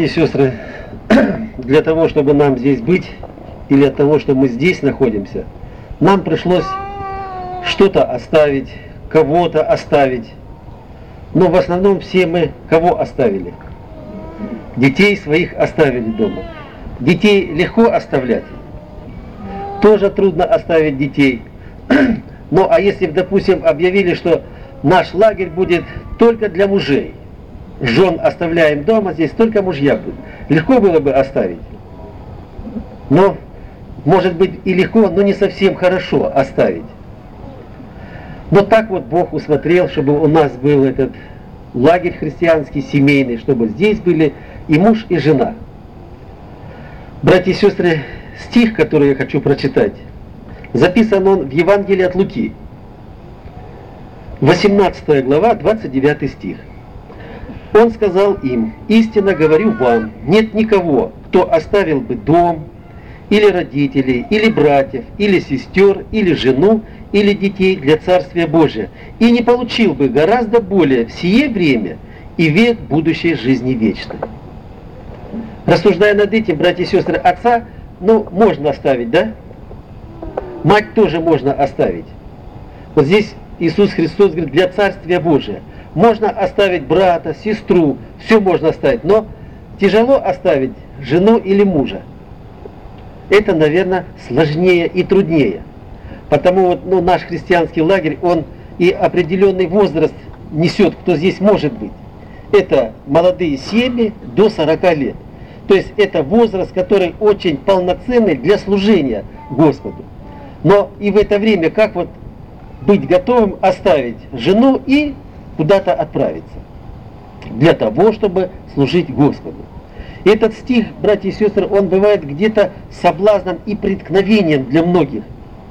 И сестры, для того, чтобы нам здесь быть, или для того, что мы здесь находимся, нам пришлось что-то оставить, кого-то оставить. Но в основном все мы кого оставили? Детей своих оставили дома. Детей легко оставлять. Тоже трудно оставить детей. Ну а если, допустим, объявили, что наш лагерь будет только для мужей, жен оставляем дома, здесь только мужья будут, легко было бы оставить. Но, может быть, и легко, но не совсем хорошо оставить. Но так вот Бог усмотрел, чтобы у нас был этот лагерь христианский, семейный, чтобы здесь были и муж, и жена. Братья и сестры, стих, который я хочу прочитать, записан он в Евангелии от Луки, 18 глава, 29 стих. Он сказал им: «Истинно говорю вам, нет никого, кто оставил бы дом, или родителей, или братьев, или сестер, или жену, или детей для Царствия Божия, и не получил бы гораздо более в сие время и век будущей жизни вечной». Рассуждая над этим, братья и сестры, отца, можно оставить, да? Мать тоже можно оставить. Вот здесь Иисус Христос говорит, для Царствия Божия. Можно оставить брата, сестру, все можно оставить, но тяжело оставить жену или мужа. Это, наверное, сложнее и труднее. Потому наш христианский лагерь, он и определенный возраст несет, кто здесь может быть. Это молодые семьи до 40 лет. То есть это возраст, который очень полноценный для служения Господу. Но и в это время как быть готовым оставить жену и куда-то отправиться для того, чтобы служить Господу. И этот стих, братья и сестры, он бывает где-то соблазном и преткновением для многих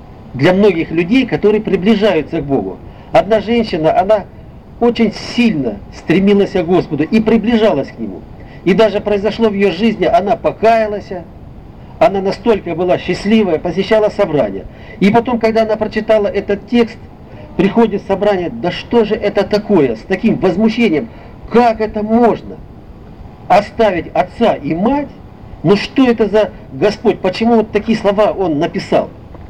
людей, которые приближаются к Богу. Одна женщина, она очень сильно стремилась к Господу и приближалась к Нему. И даже произошло в ее жизни, она покаялась, она настолько была счастливая, посещала собрания. И потом, когда она прочитала этот текст, приходит в собрание, да что же это такое, с таким возмущением, как это можно оставить отца и мать? Что это за Господь, почему такие слова Он написал?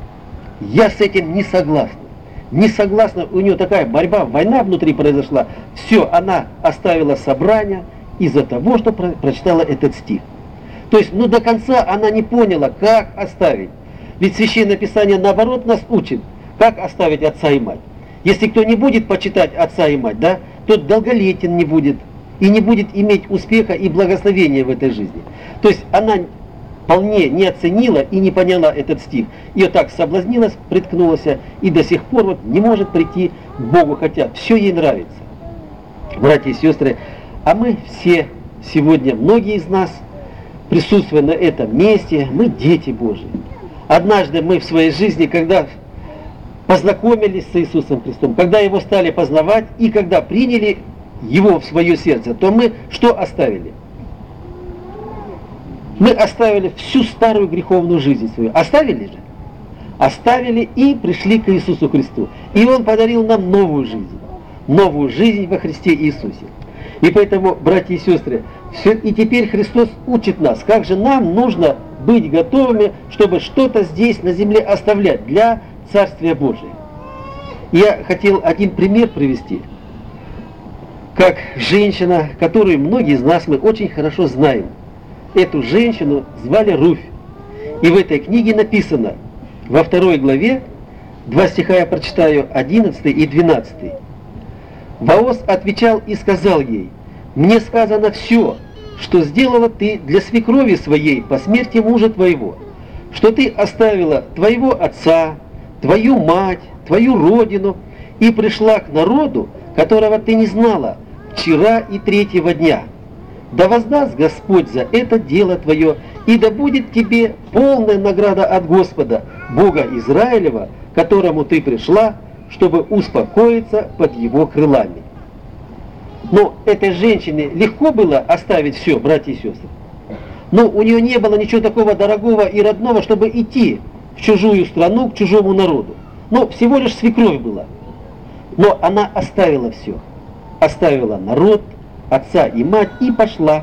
Я с этим не согласна. Не согласна, у нее такая борьба, война внутри произошла. Все, она оставила собрание из-за того, что прочитала этот стих. То есть, до конца она не поняла, как оставить. Ведь Священное Писание наоборот нас учит, как оставить отца и мать. Если кто не будет почитать отца и мать, да, тот долголетен не будет и не будет иметь успеха и благословения в этой жизни. То есть она вполне не оценила и не поняла этот стих. Ее так соблазнилась, приткнулась и до сих пор не может прийти к Богу, хотя все ей нравится. Братья и сестры, а мы все сегодня, многие из нас, присутствуя на этом месте, мы дети Божьи. Однажды мы в своей жизни, когда познакомились с Иисусом Христом, когда Его стали познавать и когда приняли Его в свое сердце, то мы что оставили? Мы оставили всю старую греховную жизнь свою. Оставили же? Оставили и пришли к Иисусу Христу. И Он подарил нам новую жизнь во Христе Иисусе. И поэтому, братья и сестры, и теперь Христос учит нас, как же нам нужно быть готовыми, чтобы что-то здесь на земле оставлять для Царствия Божия. Я хотел один пример привести, как женщина, которую многие из нас мы очень хорошо знаем. Эту женщину звали Руфь. И в этой книге написано, во 2 главе, 2 стиха я прочитаю, 11 и 12. Бооз отвечал и сказал ей: «Мне сказано все, что сделала ты для свекрови своей по смерти мужа твоего, что ты оставила твоего отца, твою мать, твою родину и пришла к народу, которого ты не знала вчера и 3-го дня. Да воздаст Господь за это дело твое, и да будет тебе полная награда от Господа, Бога Израилева, к которому ты пришла, чтобы успокоиться под Его крылами». Но этой женщине легко было оставить все, братья и сестры. Но у нее не было ничего такого дорогого и родного, чтобы идти в чужую страну, к чужому народу. Всего лишь свекровь была. Но она оставила все. Оставила народ, отца и мать и пошла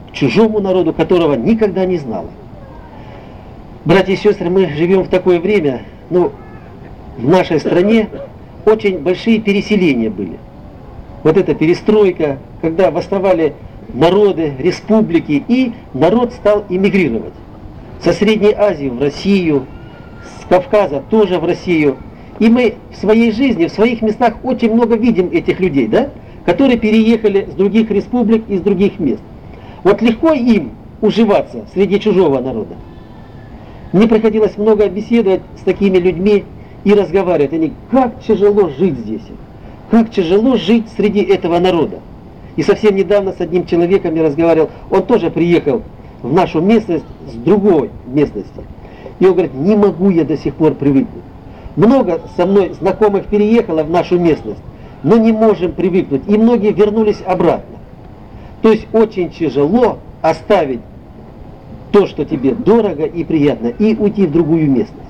к чужому народу, которого никогда не знала. Братья и сестры, мы живем в такое время, в нашей стране очень большие переселения были. Вот эта перестройка, когда восставали народы, республики, и народ стал эмигрировать. Со Средней Азии в Россию, с Кавказа тоже в Россию. И мы в своей жизни, в своих местах очень много видим этих людей, да, которые переехали с других республик и с других мест. Вот легко им уживаться среди чужого народа. Мне приходилось много беседовать с такими людьми и разговаривать. Они, как тяжело жить здесь, как тяжело жить среди этого народа. И совсем недавно с одним человеком я разговаривал, он тоже приехал в нашу местность с другой местности. И он говорит, не могу я до сих пор привыкнуть. Много со мной знакомых переехало в нашу местность, но не можем привыкнуть. И многие вернулись обратно. То есть очень тяжело оставить то, что тебе дорого и приятно, и уйти в другую местность.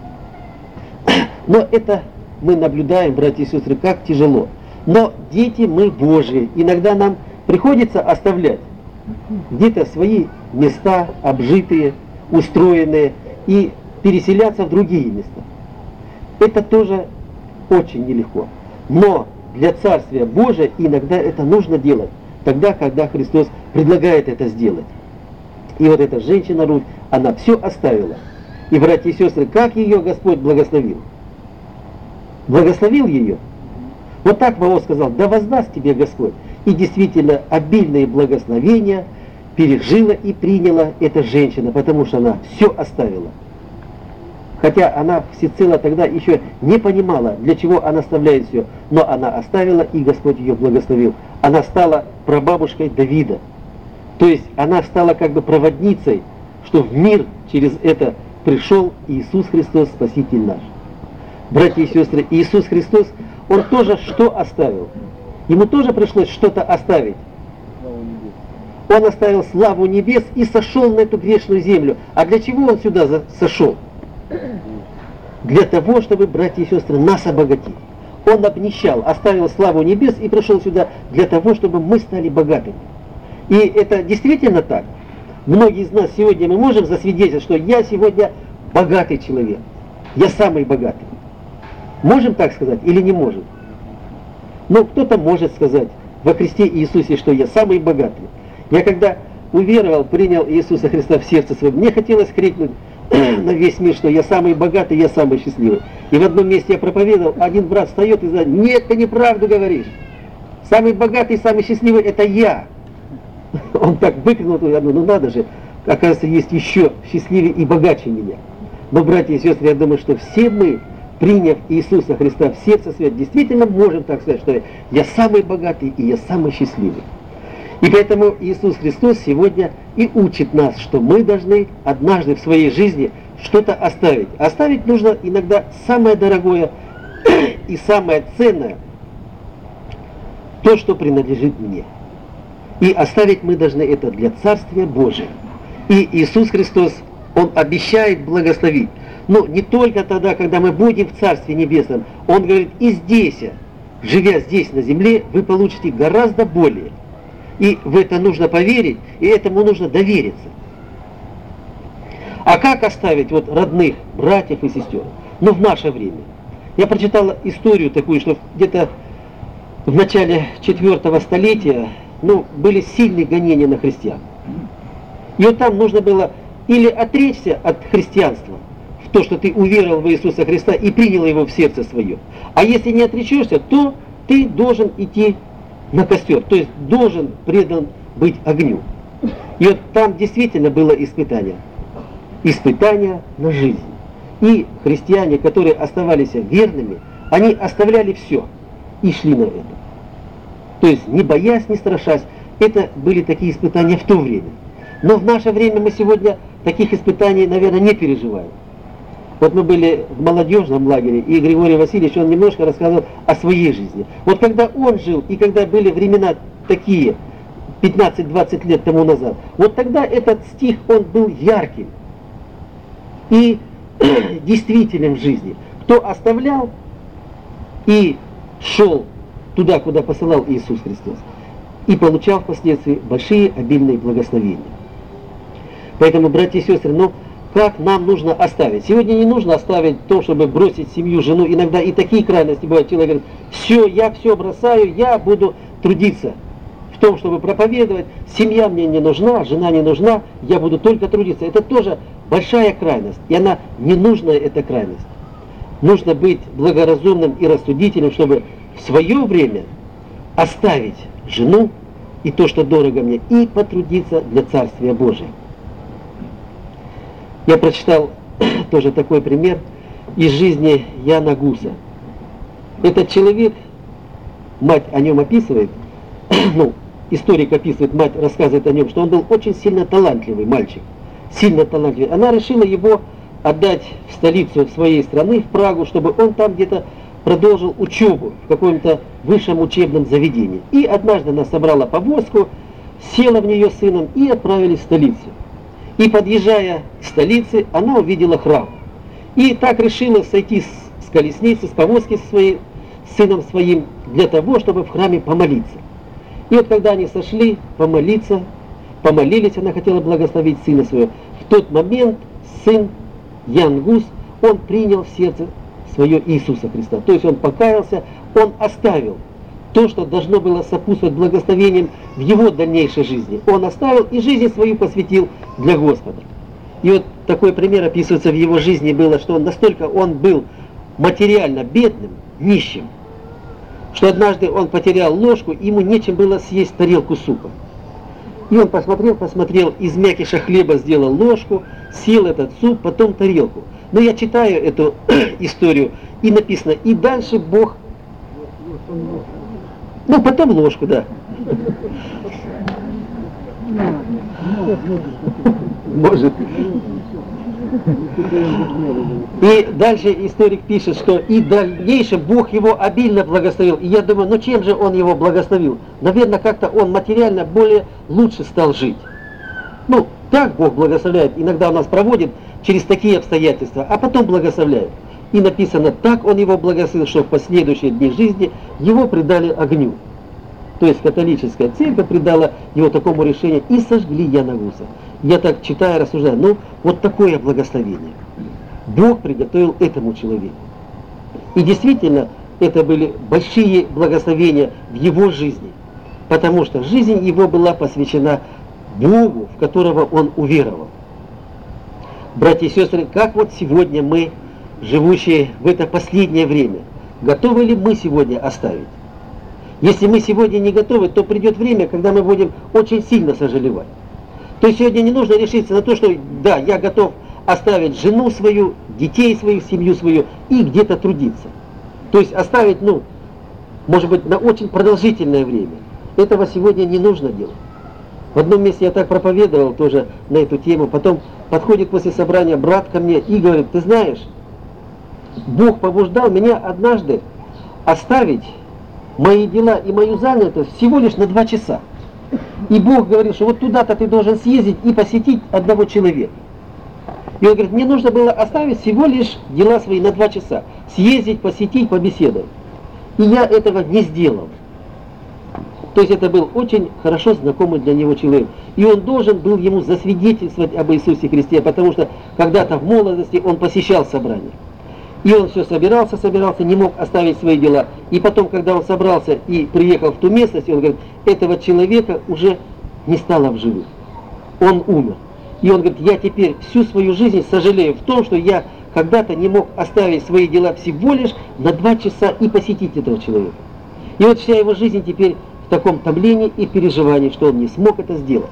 Но это мы наблюдаем, братья и сестры, как тяжело. Но дети мы Божьи. Иногда нам приходится оставлять где-то свои места, обжитые, устроенные, и переселяться в другие места. Это тоже очень нелегко. Но для Царствия Божия иногда это нужно делать, тогда, когда Христос предлагает это сделать. И вот эта женщина Руфь, она все оставила. И, братья и сестры, как ее Господь благословил? Благословил ее. Вот так Бог сказал, да воздаст тебе Господь. И действительно, обильные благословения пережила и приняла эта женщина, потому что она все оставила. Хотя она всецело тогда еще не понимала, для чего она оставляет все. Но она оставила, и Господь ее благословил. Она стала прабабушкой Давида. То есть она стала как бы проводницей, что в мир через это пришел Иисус Христос, Спаситель наш. Братья и сестры, Иисус Христос, Он тоже что оставил? Ему тоже пришлось что-то оставить. Он оставил славу небес и сошел на эту грешную землю. А для чего Он сюда сошел? Для того, чтобы, братья и сестры, нас обогатить. Он обнищал, оставил славу небес и пришел сюда для того, чтобы мы стали богатыми. И это действительно так. Многие из нас сегодня мы можем засвидетельствовать, что я сегодня богатый человек. Я самый богатый. Можем так сказать или не можем? Ну, кто-то может сказать во Христе Иисусе, что я самый богатый. Я когда уверовал, принял Иисуса Христа в сердце свое, мне хотелось крикнуть на весь мир, что я самый богатый, я самый счастливый. И в одном месте я проповедовал, один брат встает и говорит, нет, ты неправду говоришь. Самый богатый, самый счастливый это я. Он так выкрикнул, я думаю, ну надо же, оказывается, есть еще счастливее и богаче меня. Но, братья и сестры, я думаю, что все мы, приняв Иисуса Христа в сердце свое, действительно можем так сказать, что я самый богатый и я самый счастливый. И поэтому Иисус Христос сегодня и учит нас, что мы должны однажды в своей жизни что-то оставить. Оставить нужно иногда самое дорогое и самое ценное, то, что принадлежит мне. И оставить мы должны это для Царствия Божия. И Иисус Христос, Он обещает благословить. Но не только тогда, когда мы будем в Царстве Небесном. Он говорит, и здесь, живя здесь на земле, вы получите гораздо более. И в это нужно поверить, и этому нужно довериться. А как оставить вот родных, братьев и сестер? Ну, в наше время. Я прочитал историю такую, что где-то в начале 4 столетия были сильные гонения на христиан. И вот там нужно было или отречься от христианства, в то, что ты уверовал в Иисуса Христа и принял Его в сердце свое. А если не отречешься, то ты должен идти на костер, то есть должен предан быть огню. И вот там действительно было испытание. Испытание на жизнь. И христиане, которые оставались верными, они оставляли все и шли на это. То есть не боясь, не страшась, это были такие испытания в то время. Но в наше время мы сегодня таких испытаний, наверное, не переживаем. Вот мы были в молодежном лагере, и Григорий Васильевич, он немножко рассказывал о своей жизни. Вот когда он жил, и когда были времена такие, 15-20 лет тому назад, вот тогда этот стих, он был ярким и действительным в жизни. Кто оставлял и шел туда, куда посылал Иисус Христос, и получал впоследствии большие обильные благословения. Поэтому, братья и сестры, ну, как нам нужно оставить? Сегодня не нужно оставить то, чтобы бросить семью, жену. Иногда и такие крайности бывают. Человек говорит, все, я все бросаю, я буду трудиться в том, чтобы проповедовать. Семья мне не нужна, жена не нужна, я буду только трудиться. Это тоже большая крайность. И она ненужная, эта крайность. Нужно быть благоразумным и рассудительным, чтобы в свое время оставить жену и то, что дорого мне, и потрудиться для Царствия Божия. Я прочитал тоже такой пример из жизни Яна Гуса. Этот человек, мать о нем описывает, ну, историк описывает, мать рассказывает о нем, что он был очень сильно талантливый мальчик, сильно талантливый. Она решила его отдать в столицу своей страны, в Прагу, чтобы он там где-то продолжил учебу в каком-то высшем учебном заведении. И однажды она собрала повозку, села в нее с сыном и отправились в столицу. И подъезжая к столице, она увидела храм. И так решила сойти с колесницы, с повозки со своим сыном своим, для того, чтобы в храме помолиться. И вот когда они сошли помолиться, помолились, она хотела благословить сына своего. В тот момент сын Ян Гус, он принял в сердце свое Иисуса Христа. То есть он покаялся, он оставил то, что должно было сопутствовать благословением в его дальнейшей жизни. Он оставил и жизнь свою посвятил для Господа. И вот такой пример описывается в его жизни было, что настолько он был материально бедным, нищим, что однажды он потерял ложку, и ему нечем было съесть тарелку супа. И он посмотрел, из мякиша хлеба сделал ложку, съел этот суп, потом тарелку. Но я читаю эту историю, и написано, и дальше Бог... Ну, потом ложку, да. Может. И дальше историк пишет, что и дальнейшее Бог его обильно благословил. И я думаю, ну чем же он его благословил? Наверное, как-то он материально более лучше стал жить. Ну, так Бог благословляет. Иногда у нас проводит через такие обстоятельства, а потом благословляет. И написано, так он его благословил, что в последующие дни жизни его предали огню. То есть католическая церковь предала его такому решению и сожгли Яна Гуса. Я так читаю, рассуждаю, ну вот такое благословение Бог приготовил этому человеку. И действительно, это были большие благословения в его жизни, потому что жизнь его была посвящена Богу, в которого он уверовал. Братья и сестры, как вот сегодня мы, живущие в это последнее время, готовы ли мы сегодня оставить? Если мы сегодня не готовы, то придет время, когда мы будем очень сильно сожалевать. То есть сегодня не нужно решиться на то, что да, я готов оставить жену свою, детей своих, семью свою и где-то трудиться. То есть оставить, ну, может быть, на очень продолжительное время. Этого сегодня не нужно делать. В одном месте я так проповедовал тоже на эту тему, потом подходит после собрания брат ко мне и говорит, ты знаешь, Бог побуждал меня однажды оставить мои дела и мою занятость всего лишь на 2 часа. И Бог говорит, что вот туда-то ты должен съездить и посетить одного человека. И он говорит, мне нужно было оставить всего лишь дела свои на 2 часа. Съездить, посетить, побеседовать. И я этого не сделал. То есть это был очень хорошо знакомый для него человек. И он должен был ему засвидетельствовать об Иисусе Христе, потому что когда-то в молодости он посещал собрания. И он все собирался, не мог оставить свои дела. И потом, когда он собрался и приехал в ту местность, он говорит, этого человека уже не стало в живых. Он умер. И он говорит, я теперь всю свою жизнь сожалею в том, что я когда-то не мог оставить свои дела всего лишь на 2 часа и посетить этого человека. И вот вся его жизнь теперь в таком томлении и переживании, что он не смог это сделать.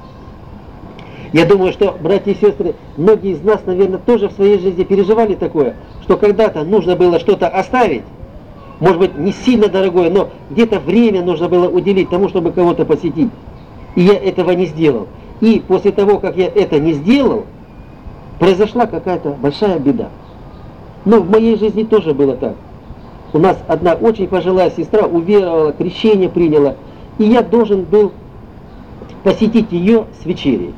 Я думаю, что, братья и сестры, многие из нас, наверное, тоже в своей жизни переживали такое, что когда-то нужно было что-то оставить, может быть, не сильно дорогое, но где-то время нужно было уделить тому, чтобы кого-то посетить. И я этого не сделал. И после того, как я это не сделал, произошла какая-то большая беда. Но в моей жизни тоже было так. У нас одна очень пожилая сестра уверовала, крещение приняла, и я должен был посетить ее с вечерей.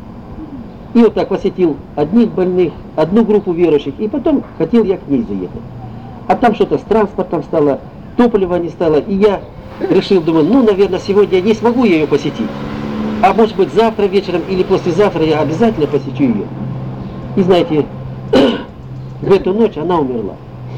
И вот так посетил одних больных, одну группу верующих, и потом хотел я к ней заехать. А там что-то с транспортом стало, топлива не стало, и я решил, думаю, ну, наверное, сегодня я не смогу ее посетить. А может быть завтра вечером или послезавтра я обязательно посещу ее. И знаете, в эту ночь она умерла.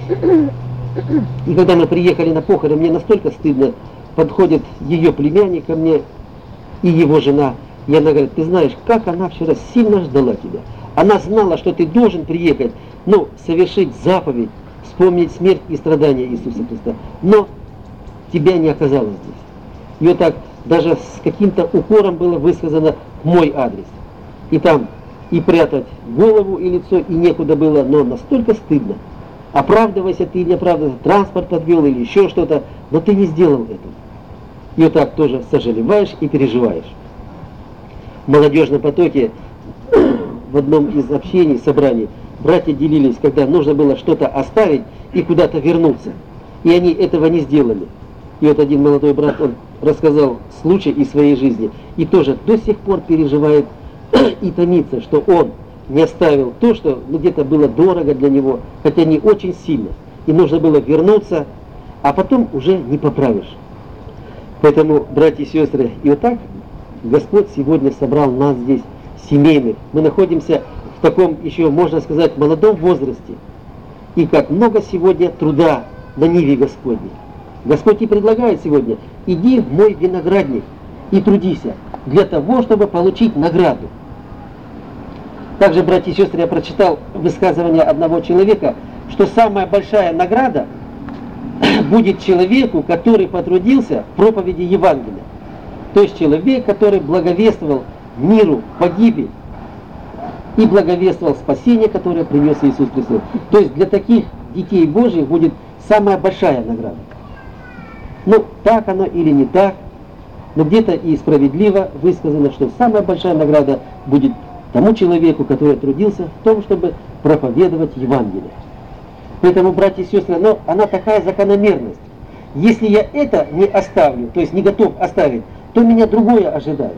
И когда мы приехали на похороны, мне настолько стыдно, подходит ее племянник ко мне и его жена, и она говорит: ты знаешь, как она вчера сильно ждала тебя. Она знала, что ты должен приехать, совершить заповедь, вспомнить смерть и страдания Иисуса Христа. Но тебя не оказалось здесь. И вот так даже с каким-то укором было высказано в мой адрес. И там и прятать голову и лицо и некуда было, но настолько стыдно. Оправдывайся ты или не оправдывайся, транспорт подвел или еще что-то, но ты не сделал этого. И вот так тоже сожалеваешь и переживаешь. В молодежном потоке в одном из общений, собраний, братья делились, когда нужно было что-то оставить и куда-то вернуться. И они этого не сделали. И вот один молодой брат, он рассказал случай из своей жизни. И тоже до сих пор переживает и томится, что он не оставил то, что где-то было дорого для него, хотя не очень сильно. И нужно было вернуться, а потом уже не поправишь. Поэтому, братья и сестры, и вот так Господь сегодня собрал нас здесь, семейных. Мы находимся в таком еще, можно сказать, молодом возрасте. И как много сегодня труда на ниве Господней. Господь и предлагает сегодня: иди в мой виноградник и трудися для того, чтобы получить награду. Также, братья и сестры, я прочитал высказывание одного человека, что самая большая награда будет человеку, который потрудился в проповеди Евангелия. То есть человек, который благовествовал миру погибель и благовествовал спасение, которое принес Иисус Христос. То есть для таких детей Божьих будет самая большая награда. Так оно или не так, но где-то и справедливо высказано, что самая большая награда будет тому человеку, который трудился в том, чтобы проповедовать Евангелие. Поэтому, братья и сестры, она такая закономерность. Если я это не оставлю, то есть не готов оставить, то меня другое ожидает.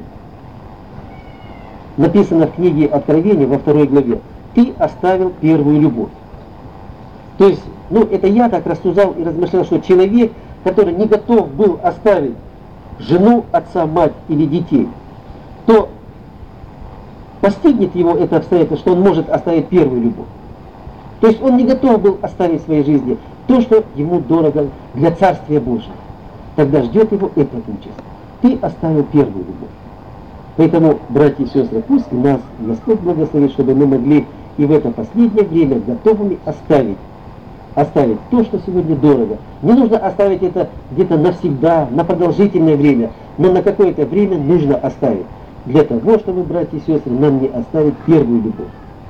Написано в книге Откровения во 2 главе: ты оставил первую любовь. То есть, это я так рассуждал и размышлял, что человек, который не готов был оставить жену, отца, мать или детей, то постигнет его это обстоятельство, что он может оставить первую любовь. То есть он не готов был оставить в своей жизни то, что ему дорого для Царствия Божьего. Тогда ждет его эта участь. Ты оставил первую любовь. Поэтому, братья и сестры, пусть нас Господь благословит, чтобы мы могли и в это последнее время готовыми оставить то, что сегодня дорого. Не нужно оставить это где-то навсегда, на продолжительное время, но на какое-то время нужно оставить. Для того, чтобы, братья и сестры, нам не оставить первую любовь.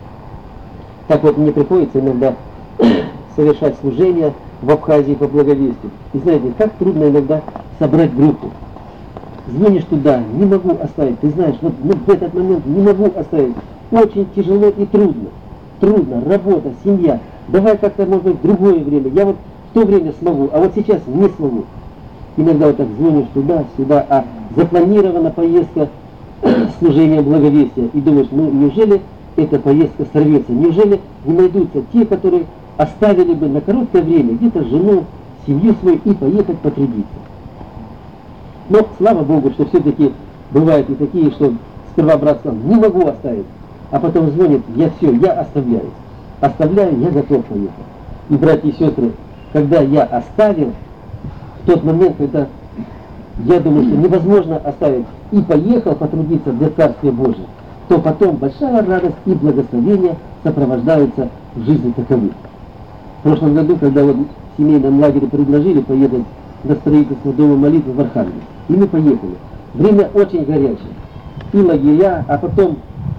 Так вот, мне приходится иногда совершать служение в Абхазии по благовестию. И знаете, как трудно иногда собрать группу. Звонишь туда, не могу оставить. Ты знаешь, вот в этот момент не могу оставить. Очень тяжело и трудно. Трудно, работа, семья. Давай как-то, может быть, в другое время. Я вот в то время смогу, а вот сейчас не смогу. Иногда вот так звонишь туда-сюда, а запланирована поездка служения благовестия. И думаешь, неужели эта поездка сорвется? Неужели не найдутся те, которые оставили бы на короткое время где-то жену, семью свою и поехать потрудиться? Но слава Богу, что все-таки бывают и такие, что сперва брат сказал: не могу оставить, а потом звонит: я оставляю. Оставляю, я готов поехать. И, братья и сестры, когда я оставил, в тот момент, когда я думаю, что невозможно оставить, и поехал потрудиться для Царствия Божия, то потом большая радость и благословение сопровождаются в жизни таковых. В прошлом году, когда в семейном лагере предложили поехать на строительство дома молитвы в Архангельск, и мы поехали. Время очень горячее. И лагеря, а потом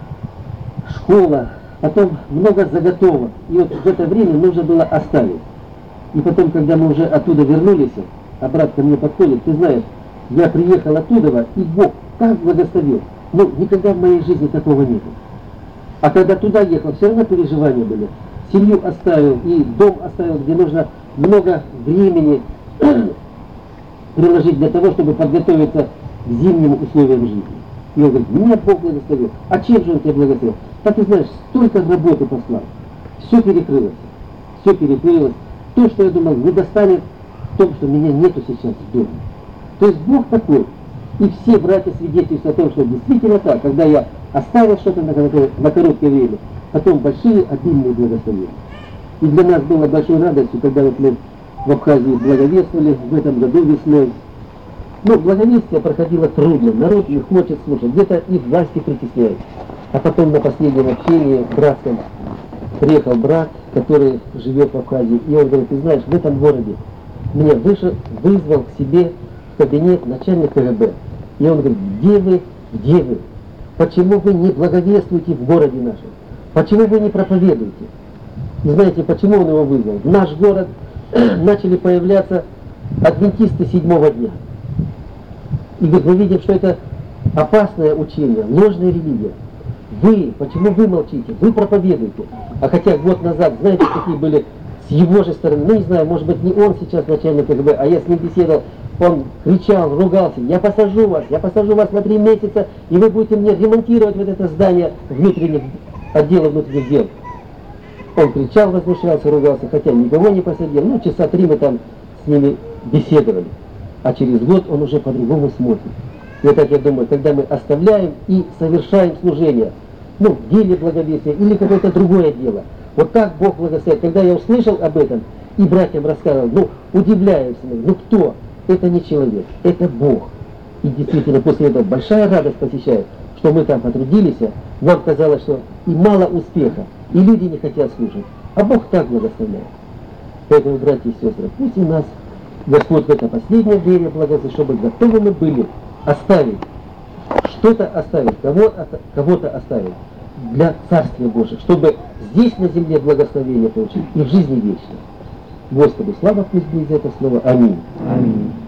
школа, потом много заготовок. И вот в это время нужно было оставить. И потом, когда мы уже оттуда вернулись, а брат ко мне подходит: ты знаешь, я приехал оттуда, и Бог так благословил. Никогда в моей жизни такого не было. А когда туда ехал, все равно переживания были. Семью оставил и дом оставил, где нужно много времени приложить для того, чтобы подготовиться к зимним условиям жизни. И он говорит: меня Бог благословил. А чем же он тебя благословил? Так ты знаешь, столько работы послал. Все перекрылось. Все перекрылось. То, что я думал, не достанет в том, что меня нету сейчас в доме. То есть Бог такой. И все братья свидетельствуют о том, что действительно так, когда я оставил что-то на короткое время, потом большие обильные благословения. И для нас было большой радостью, когда вот мы в Абхазии благовествовали в этом году весной. Ну, благовестие проходило трудно, народ не хочет слушать, где-то их власти притесняют. А потом на последнем общении братском приехал брат, который живет в Абхазии, и он говорит: ты знаешь, в этом городе меня вызвал к себе в кабинет начальник КГБ. И он говорит: где вы? Почему вы не благовествуете в городе нашем? Почему вы не проповедуете? И знаете, почему он его вызвал? В наш город начали появляться адвентисты 7-го дня. И говорит: мы видим, что это опасное учение, ложная религия. Почему вы молчите? Вы проповедуете. А хотя год назад, знаете, какие были с его же стороны, ну не знаю, может быть, не он сейчас начальник КГБ, а я с ним беседовал, он кричал, ругался: я посажу вас на 3 месяца, и вы будете мне ремонтировать вот это здание отдела внутренних дел. Он кричал, возмущался, ругался, хотя никого не посадил. Ну, часа 3 мы там с ними беседовали. А через год он уже по-другому смотрит. И вот так я думаю, когда мы оставляем и совершаем служение, ну, в деле благовестия или какое-то другое дело, вот так Бог благословит. Когда я услышал об этом и братьям рассказывал, ну, удивляюсь, ну кто? Это не человек, это Бог. И действительно, после этого большая радость посещает, что мы там потрудились, нам казалось, что и мало успеха, и люди не хотят слушать. А Бог так благословляет. Поэтому, братья и сестры, пусть и нас Господь в это последнее время благословит, чтобы готовы мы были оставить, что-то оставить, кого-то оставить для Царствия Божьего, чтобы здесь на земле благословение получить и в жизни вечной. Господу слава, пусть будет это слово. Аминь. Аминь.